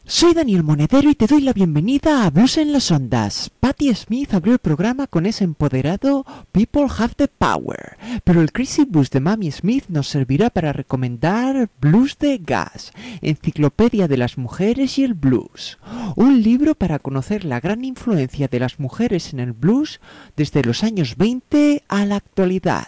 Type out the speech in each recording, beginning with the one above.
Soy Daniel Monedero y te doy la bienvenida a Blues en las Ondas. Patti Smith abrió el programa con ese empoderado People Have the Power, pero el Crazy Blues de Mamie Smith nos servirá para recomendar Blues de Gas, Enciclopedia de las Mujeres y el Blues, un libro para conocer la gran influencia de las mujeres en el blues desde los años 20 a la actualidad.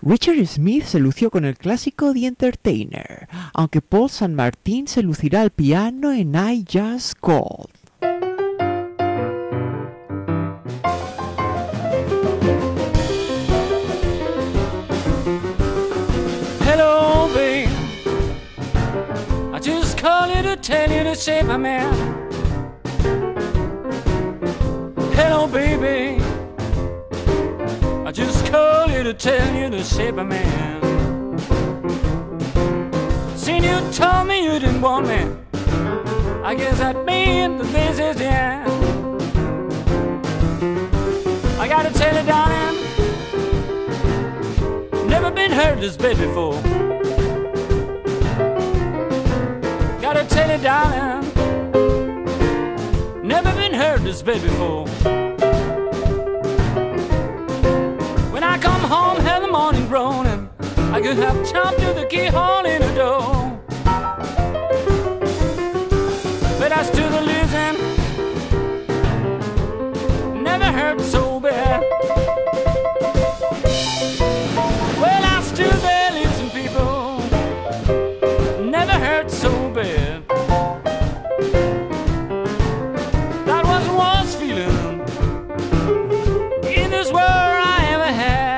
Richard Smith se lució con el clásico The Entertainer, aunque Paul St. Martin se lucirá al piano en I Just Called. Hello, babe. I just called you to tell you to shape my man. Hello, baby. I just called you to tell you to shape my man. Seen you told me you didn't want me. I guess that means that this is the end. I gotta tell you, darling, never been hurt this bad before. Gotta tell you, darling, never been hurt this bad before. When I come home, have the morning groaning, I could have chopped to the keyhole in the door. But I stood a losing, never hurt so bad. Well, I stood there losing people, never hurt so bad. That was the worst feeling in this world I ever had.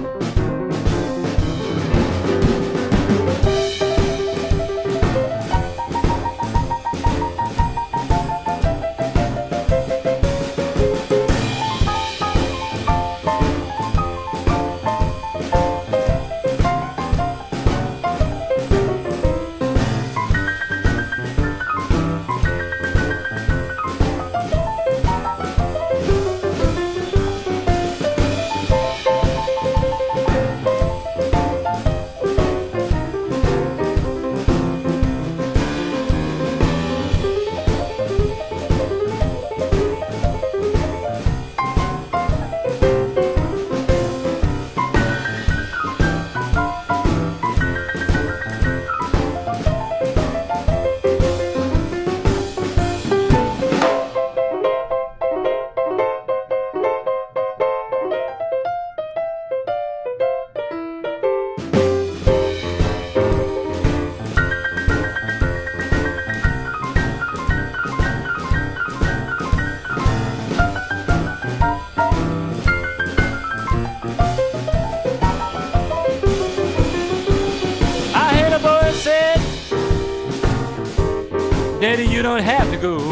Daddy, you don't have to go.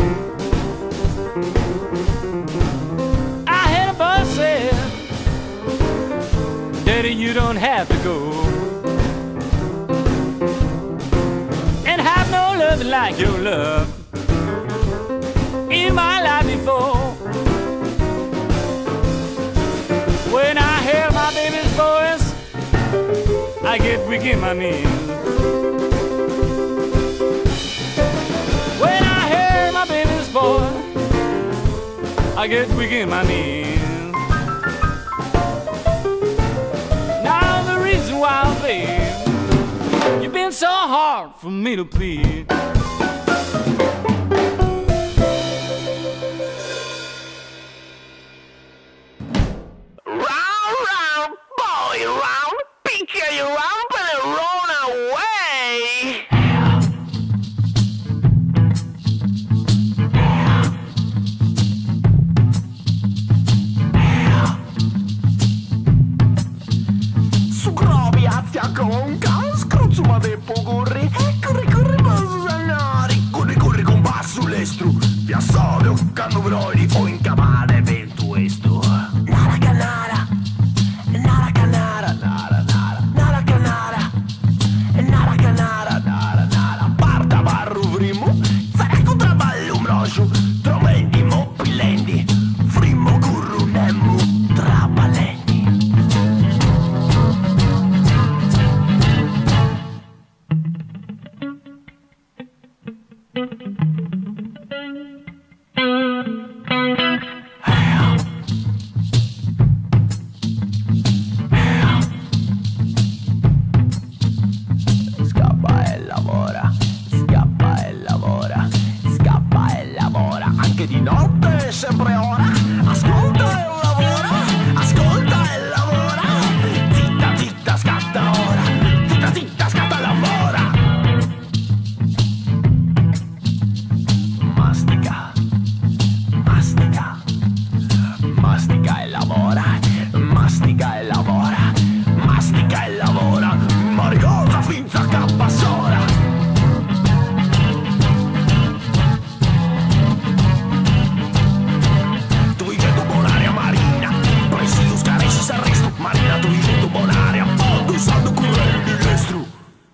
I heard a boy say, Daddy, you don't have to go. And have no love like your love in my life before. When I hear my baby's voice, I get weak in my knees. Boy, I get weak in my knees. Now the reason why, babe, you've been so hard for me to please. Round, round, boy, round, picture you round, but run away. Con scruzzo ma devo corri corri corri passo sanari corri corri con passo l'estru via solo canno broli o in camare per tu esto nara canara nara canara nara nara nara canara nara canara nara nara parta barru primo sarà contra ballo brocio tromenti mobilendi frimo curru nemu trabalenti. mastica e lavora, mariosa finza cappasora. Tu vivendo buon'aria marina, presius caresci s'arresto, marina tu vivendo buon'aria, fondo saldo correndo di destro.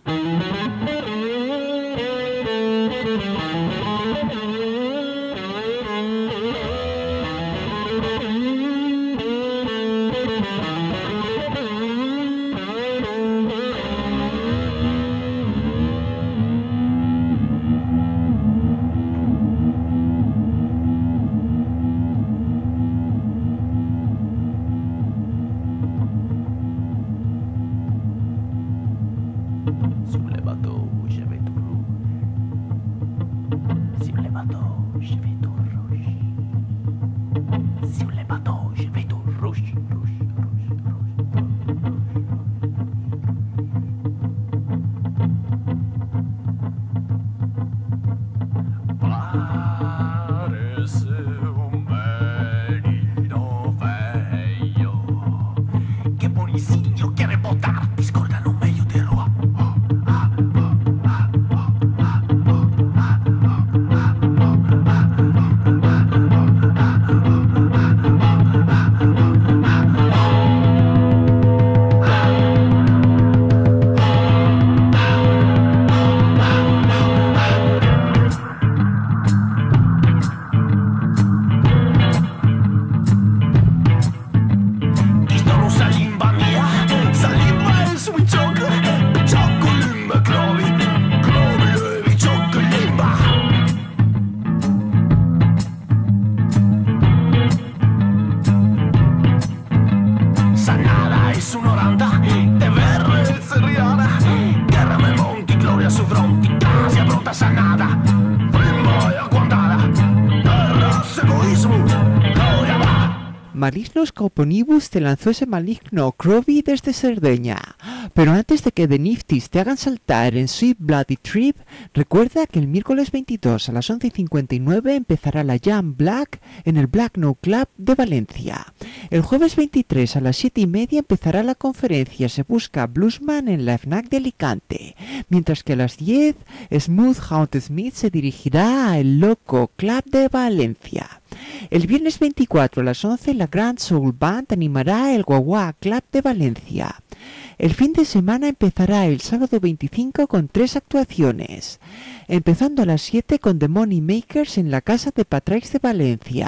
Malignos Cauponibus te lanzó ese maligno Crovi desde Cerdeña. Pero antes de que The Nifties te hagan saltar en Sweet Bloody Trip, recuerda que el miércoles 22 a las 11:59 empezará la Jam Black en el Black No Club de Valencia. El jueves 23 a las 7:30 empezará la conferencia Se Busca Bluesman en la FNAC de Alicante, mientras que a las 10 Smooth Haunted Smith se dirigirá a El Loco Club de Valencia. El viernes 24 a las 11 la Grand Soul Band animará el Guagua Club de Valencia. El fin de semana empezará el sábado 25 con 3 actuaciones, empezando a las 7 con The Money Makers en la Casa de Patraix de Valencia.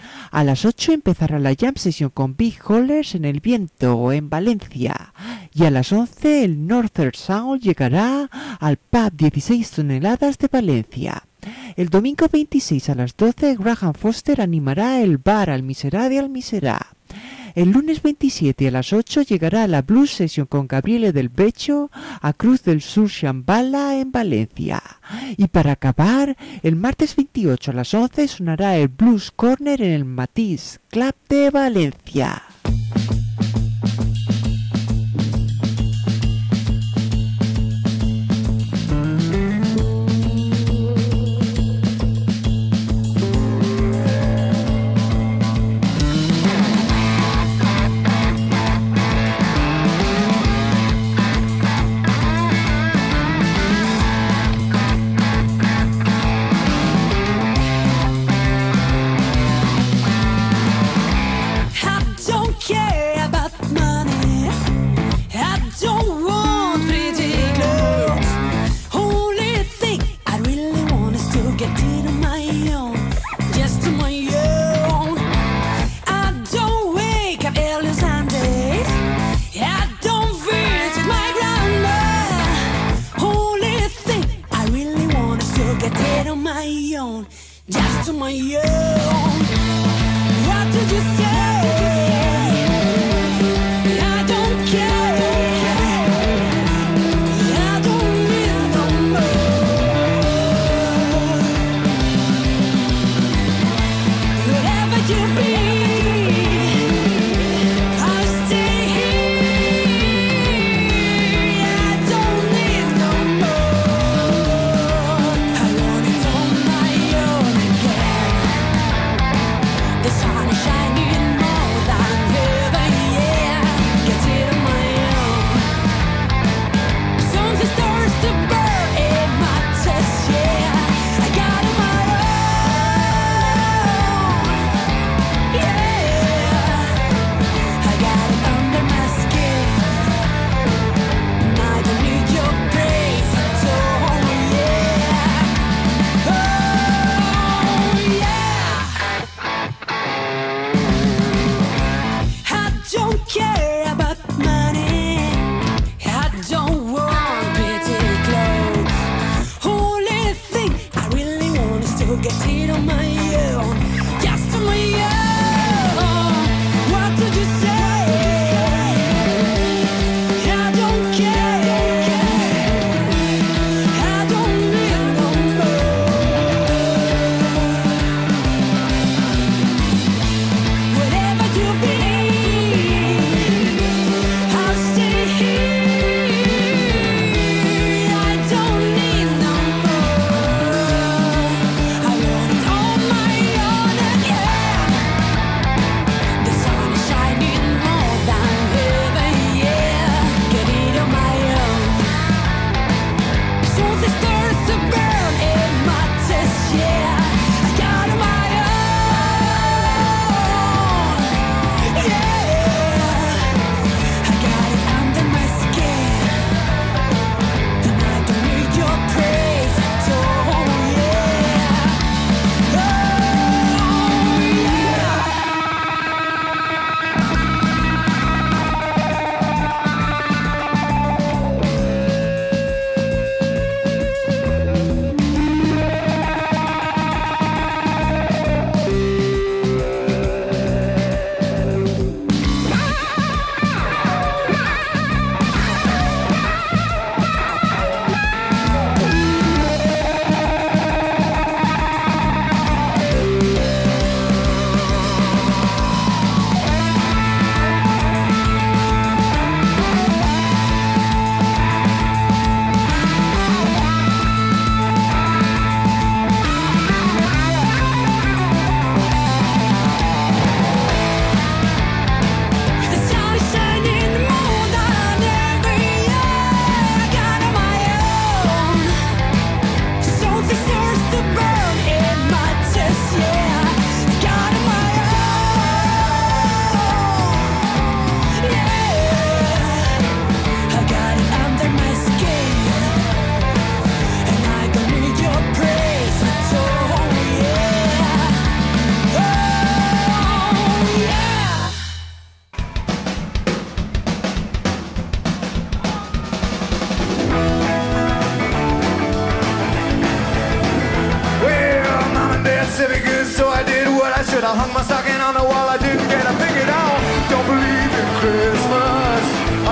A las 8 empezará la Jam Session con Big Hollers en El Viento en Valencia. Y a las 11 el Northern Sound llegará al Pub 16 Toneladas de Valencia. El domingo 26 a las 12 Graham Foster animará el bar Almiserá de Almiserá. El lunes 27 a las 8 llegará la Blues Session con Gabriele del Becho a Cruz del Sur Shambhala en Valencia. Y para acabar, el martes 28 a las 11 sonará el Blues Corner en el Matisse Club de Valencia. Shining more than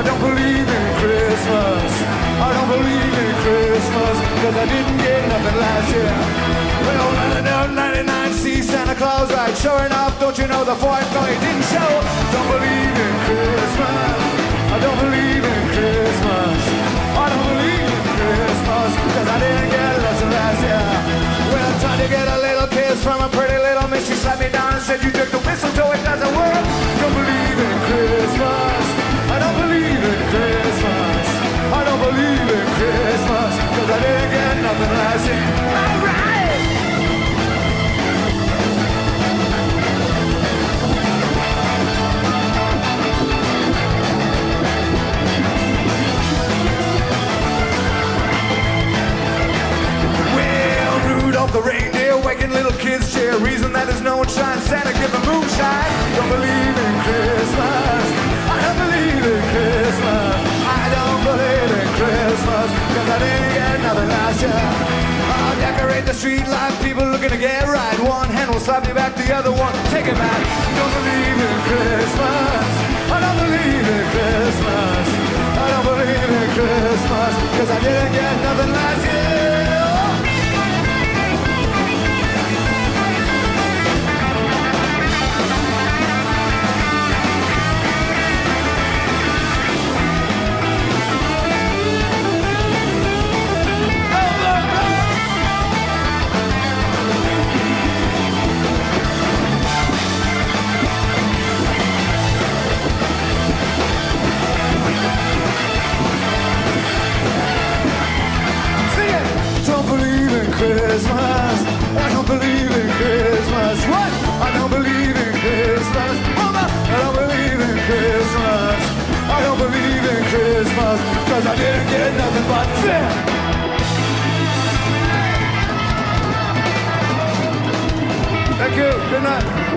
I don't believe in Christmas. I don't believe in Christmas, cause I didn't get nothing last year. Well, 99 see Santa Claus, right? Sure enough, don't you know the forthcoming didn't show? Don't believe in Christmas. I don't believe in Christmas. I don't believe in Christmas, cause I didn't get nothing last year. Well, I tried to get a little kiss from a pretty little miss. She slapped me down and said, you took the mistletoe, it doesn't work. Don't believe in Christmas. I don't believe in Christmas. I don't believe in Christmas, cause I didn't get nothing last year. Alright! Well, Rudolph the reindeer, waking little kids cheer. Reason that there's no one shine, Santa give the moonshine. Don't believe in Christmas. I don't believe in Christmas. I don't believe in Christmas, cause I didn't get nothing last year. I'll decorate the street like people looking to get right. One hand will slap me back, the other one take it back. Don't believe in Christmas. I don't believe in Christmas. I don't believe in Christmas, cause I didn't get nothing last year. Christmas, I don't believe in Christmas. What? I don't believe in Christmas. Mama, I don't believe in Christmas. I don't believe in Christmas, cause I didn't get nothing but fear. Thank you, good night.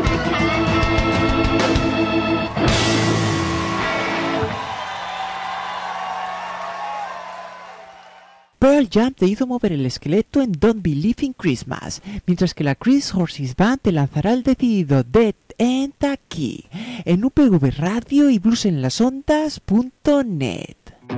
Pearl Jam te hizo mover el esqueleto en Don't Believe in Christmas, mientras que la Chris Horses Band te lanzará el decidido Dead End aquí, en UPV Radio y bluesenlasondas.net.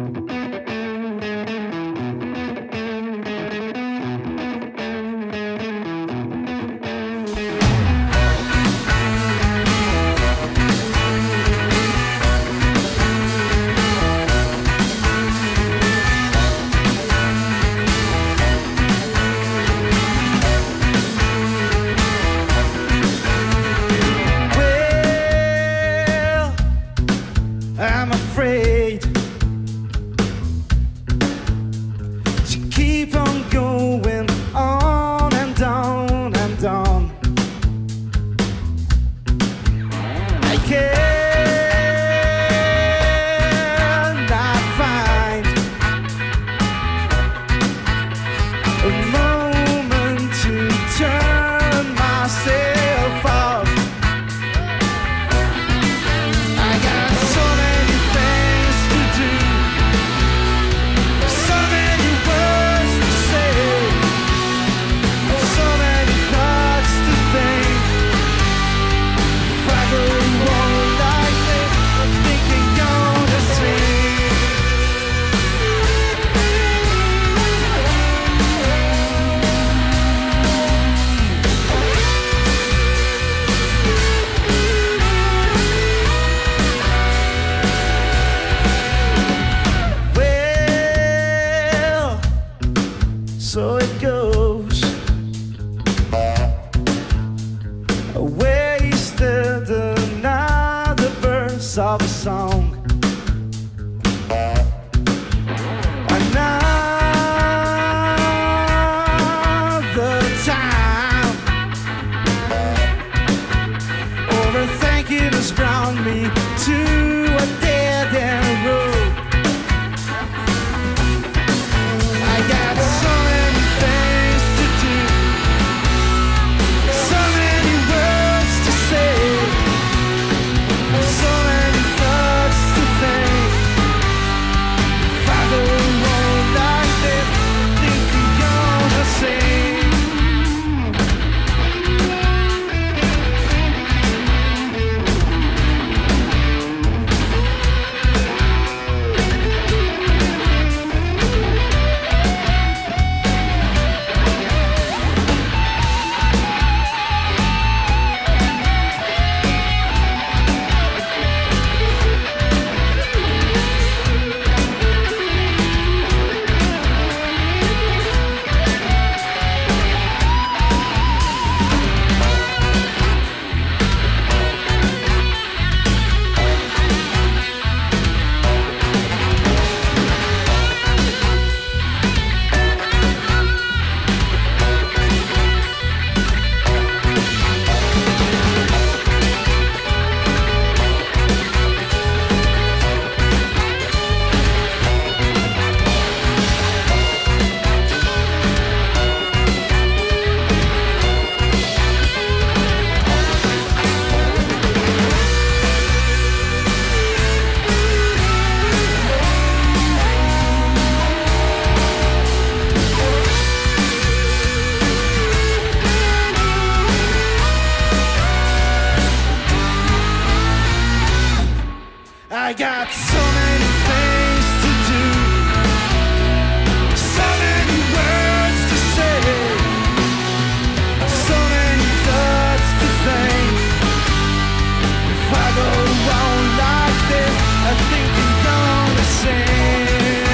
I'm afraid to keep on going on and on and on. I cannot find a moment to turn myself off. I got so many things got so many things to do, so many words to say, so many thoughts to think. If I go on like this, I think you're gonna sing.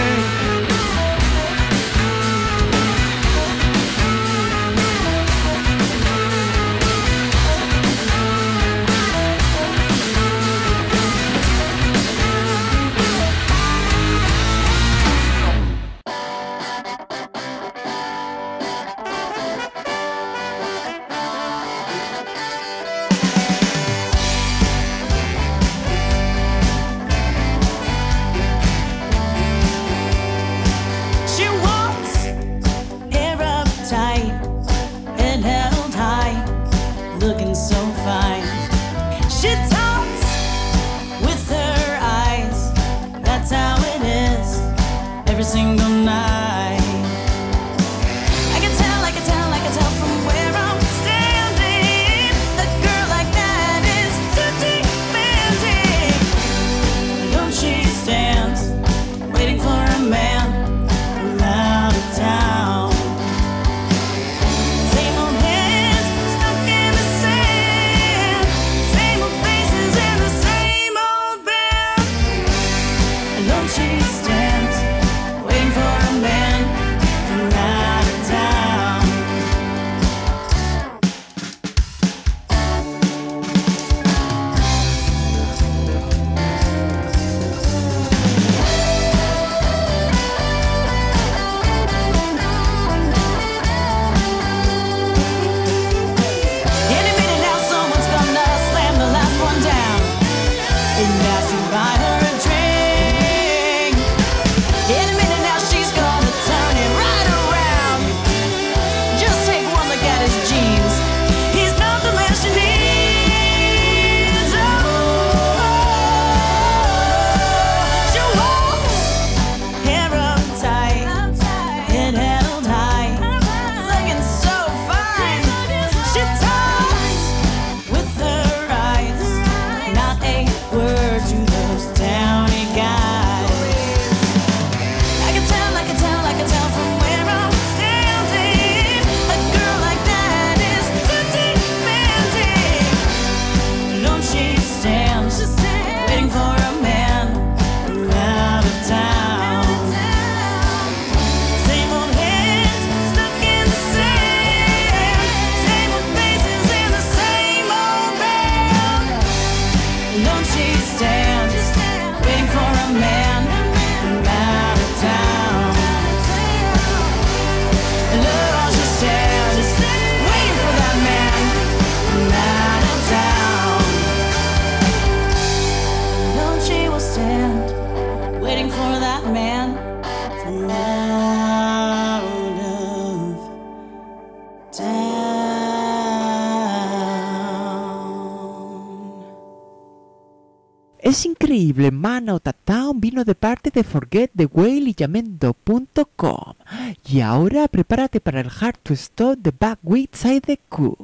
Es increíble, Man Out of Town vino de parte de Forget the Whale y Yamendo.com. Y ahora prepárate para el Hard to Stop de Buckwheat Side the Coup.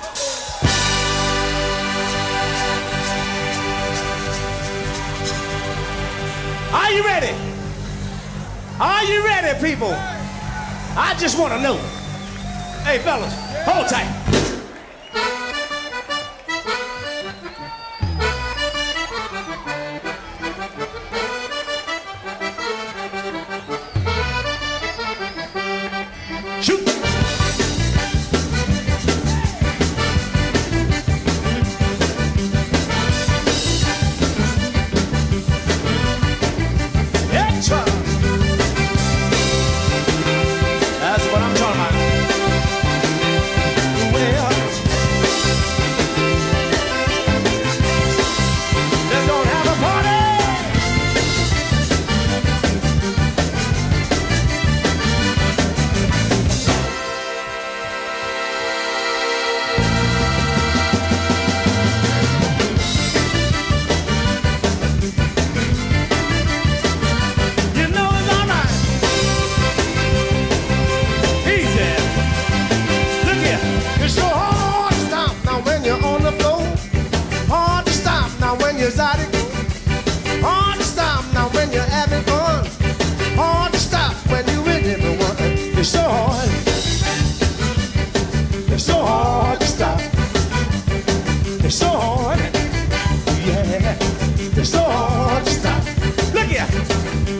Are you ready? Are you ready, people? I just want to know. Hey, fellas, hold tight. Shoot. That's what I'm talking about. Well, let's go have a party. You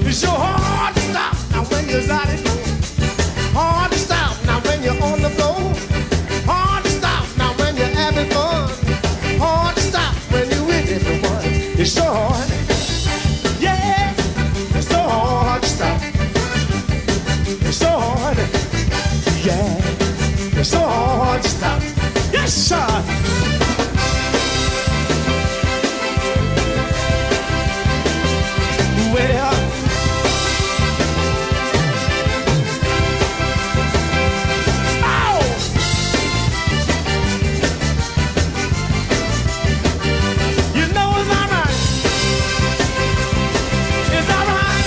It's so hard to stop now when you're out of go. Hard to stop now when you're on the floor. Hard to stop now when you're having fun. Hard to stop when you're with everyone. It's so hard. Yeah, it's so hard to stop. It's so hard. Yeah, it's so hard to stop. Yes, sir. Well, oh, you know it's all right. It's all right.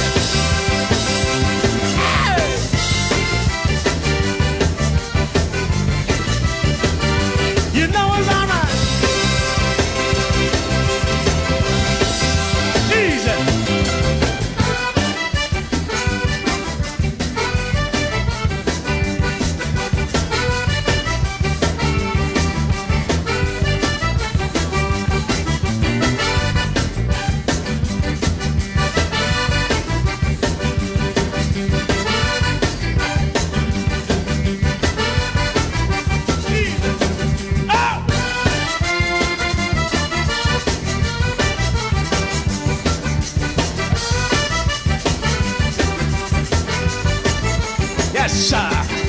Hey. You know it's all right. Easy. Yes, sir.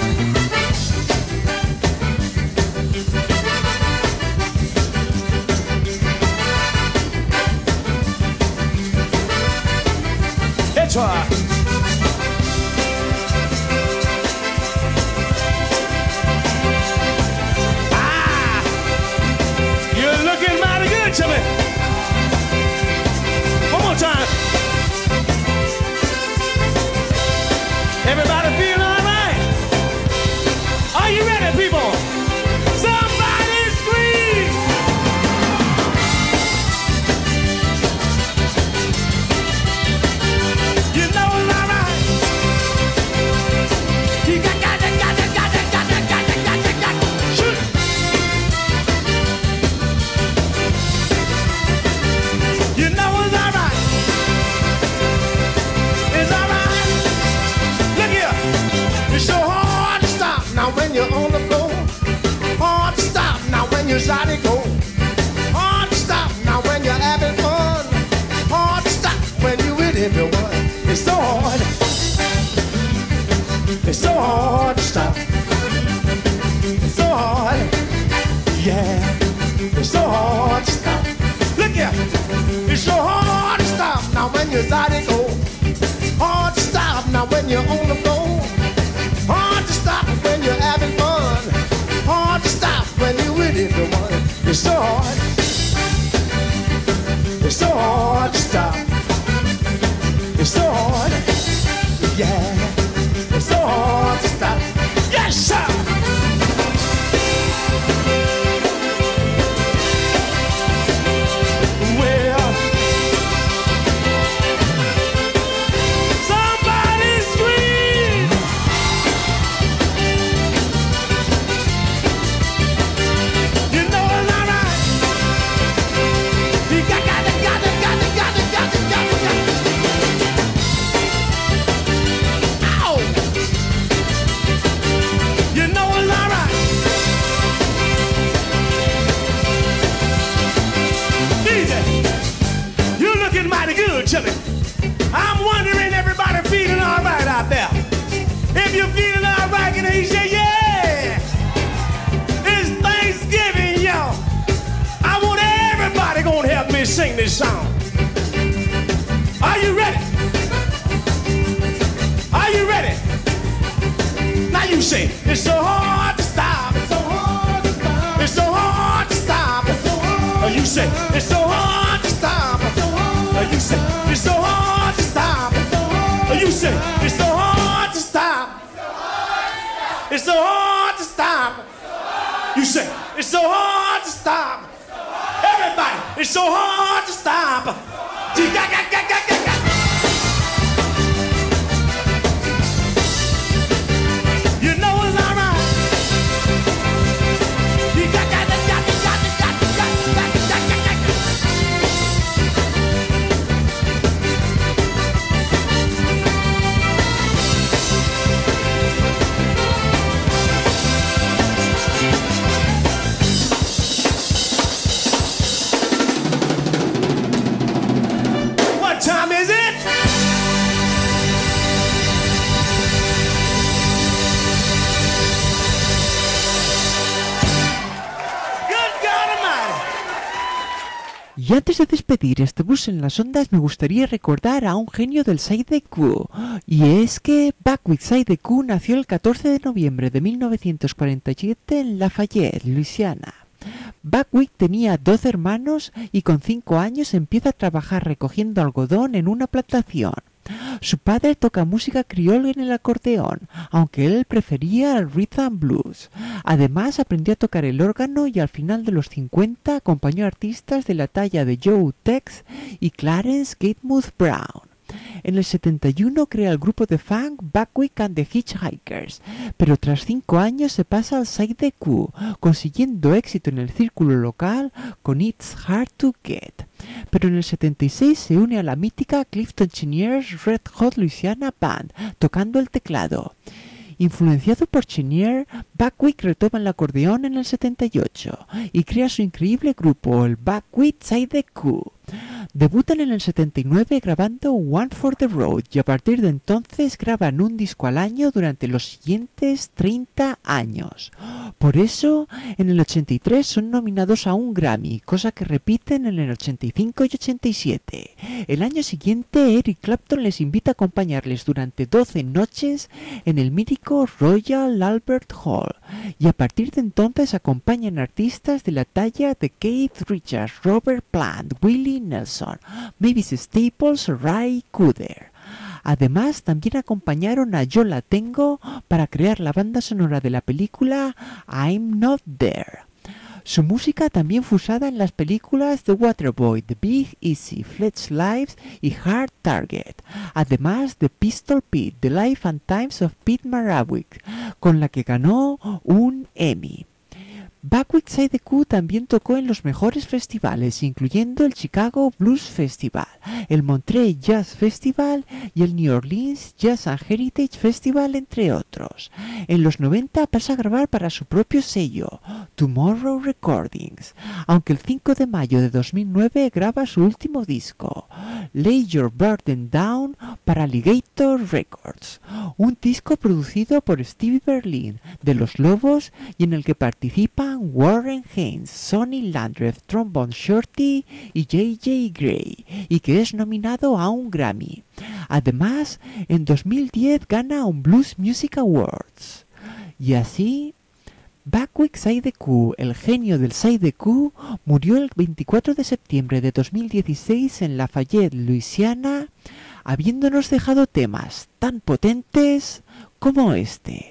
That's right. You're looking mighty good to me. One more time. Everybody feeling all right? Are you ready, people? Somebody scream! You know it's all right. You got shoot. You know it's all right. It's all right. Look here. It's so hard to stop now when you're on the floor. Hard to stop now when you're out to go. Hard to stop now when you're having fun. Hard to stop when you're with everyone. It's so hard. It's so hard to stop. It's so hard. Yeah. It's so hard to stop. Look here. It's so hard to stop now when you're out to go. Hard to stop now when you're on the floor. Hard to stop when you're having fun. Hard to stop when you're with everyone. It's so hard. It's so hard to stop. It's so hard. Yeah. It's so hard to stop. Yes, sir. Well, somebody scream. You know it's all right. You got it. Ow! You know it's all right. Easy. You're looking mighty good to me. I'm wondering, everybody feeling all right out there? If you're feeling all right, can he say, yeah? It's Thanksgiving, y'all. I want everybody gonna help me sing this song. Are you ready? Are you ready? Now you say, it's so hard to stop. It's so hard to stop. It's so hard to stop. It's so hard. You say, it's so hard to stop. It's so hard. You say, it's so hard to stop. It's so hard. You say, it's so hard to stop. It's so hard to stop. You say, it's so hard to stop. Everybody, it's so hard to stop. You know it's all right. Y antes de despedir este bus en las ondas, me gustaría recordar a un genio del Psy-Deku. Y es que Buckwheat Psy-Deku nació el 14 de noviembre de 1947 en Lafayette, Luisiana. Buckwheat tenía 12 hermanos y con 5 años empieza a trabajar recogiendo algodón en una plantación. Su padre toca música criolla en el acordeón, aunque él prefería el rhythm and blues. Además, aprendió a tocar el órgano y al final de los 50 acompañó a artistas de la talla de Joe Tex y Clarence Gatewood Brown. En el 71 crea el grupo de funk Buckwheat and the Hitchhikers, pero tras 5 años se pasa al Psy-Deku, consiguiendo éxito en el círculo local con It's Hard to Get. Pero en el 76 se une a la mítica Clifton Cheniere's Red Hot Louisiana Band, tocando el teclado. Influenciado por Chenier, Buckwheat retoma el acordeón en el 78 y crea su increíble grupo, el Buckwheat Psy-Deku. Debutan en el 79 grabando One for the Road y a partir de entonces graban un disco al año durante los siguientes 30 años. Por eso, en el 83 son nominados a un Grammy, cosa que repiten en el 85 y 87. El año siguiente, Eric Clapton les invita a acompañarles durante 12 noches en el mítico Royal Albert Hall, y a partir de entonces acompañan artistas de la talla de Keith Richards, Robert Plant, Willie Nelson, Mavis Staples, Ray Cooder. Además, también acompañaron a Yo La Tengo para crear la banda sonora de la película I'm Not There. Su música también fue usada en las películas The Waterboy, The Big Easy, Fletch Lives y Hard Target, además de Pistol Pete, The Life and Times of Pete Marawick, con la que ganó un Emmy. Buckwheat Psy-Deku también tocó en los mejores festivales, incluyendo el Chicago Blues Festival, el Monterey Jazz Festival y el New Orleans Jazz and Heritage Festival, entre otros. En los 90 pasa a grabar para su propio sello, Tomorrow Recordings, aunque el 5 de mayo de 2009 graba su último disco, Lay Your Burden Down, para Alligator Records, un disco producido por Stevie Berlin de Los Lobos y en el que participan Warren Haynes, Sonny Landreth, Trombone Shorty y J.J. Gray, y que es nominado a un Grammy. Además, en 2010 gana un Blues Music Awards. Y así, Buckwheat Psy-Deku, el genio del Psy-Deku, murió el 24 de septiembre de 2016 en Lafayette, Luisiana, habiéndonos dejado temas tan potentes como este.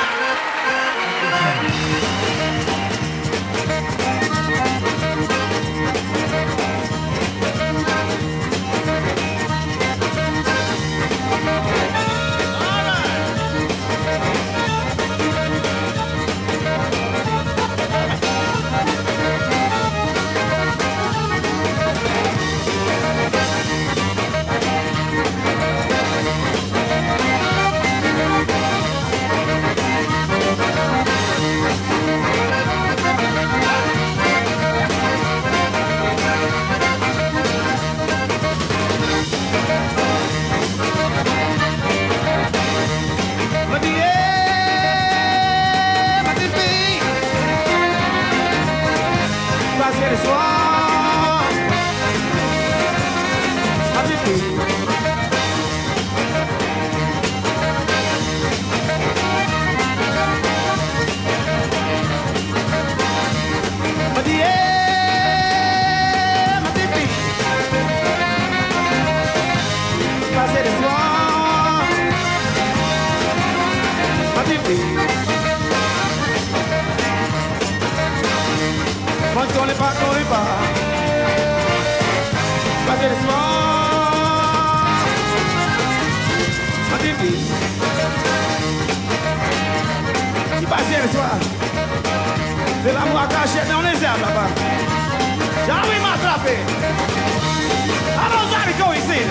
C'est l'amour à cachette dans les airs là-bas. J'ai envie de m'attraper. Alors vous allez go ici.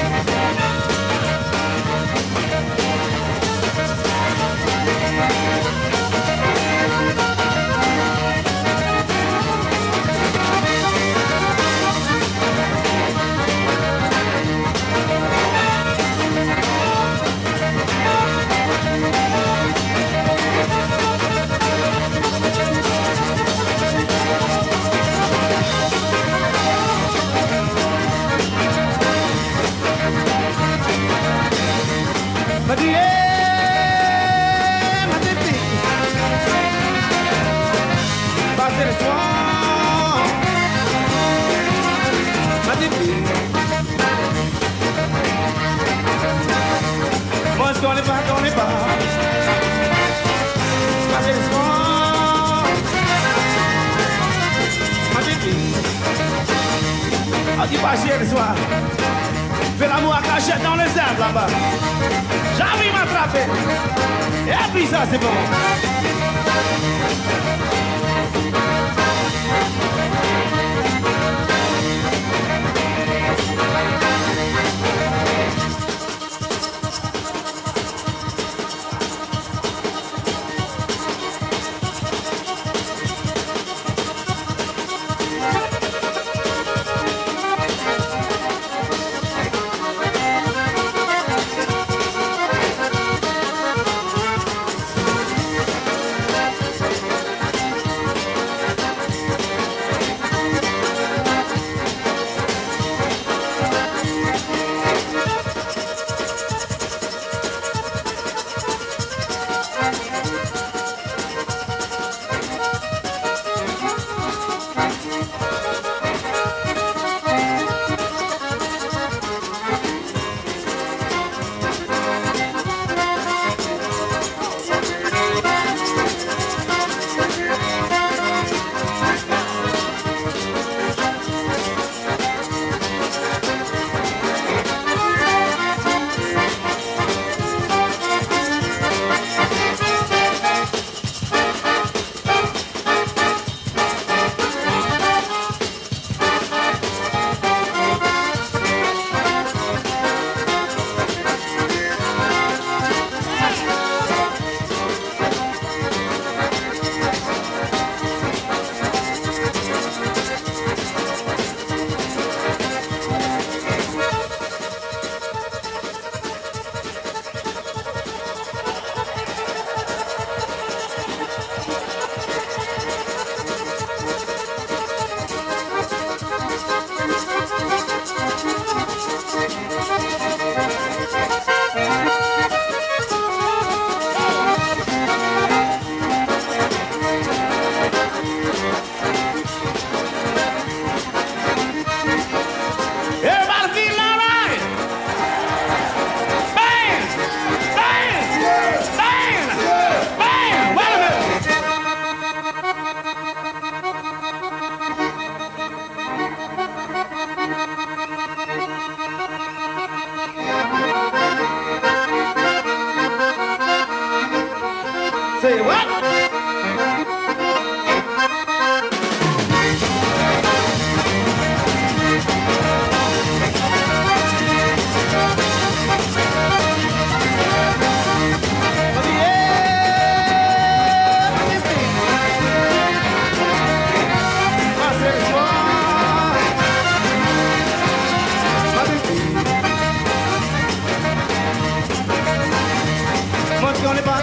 Dans les bars. Ma belle soir, ma bébé. Ah, dis pas chier le soir. Fais l'amour à cachette dans les arbres là-bas. J'arrive à m'attraper. Et puis ça, c'est bon. Say what? On est pas